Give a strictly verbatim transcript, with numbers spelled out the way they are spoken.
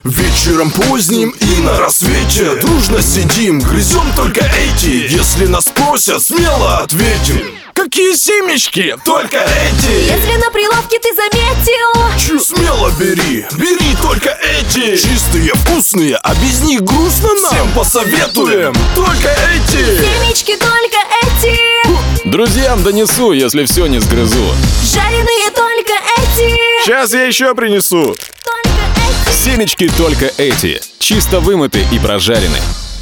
Вечером поздним и на рассвете дружно сидим, грызем только эти. Если нас спросят, смело ответим: какие семечки? Только эти. Если на прилавке ты заметил, Чу, смело бери, бери только эти. Чистые, вкусные, а без них грустно нам. Всем посоветуем только эти. семечки только эти. Друзьям донесу, если все не сгрызу. Жареные только эти. Сейчас я еще принесу. Только эти. Семечки только эти, чисто вымыты и прожарены.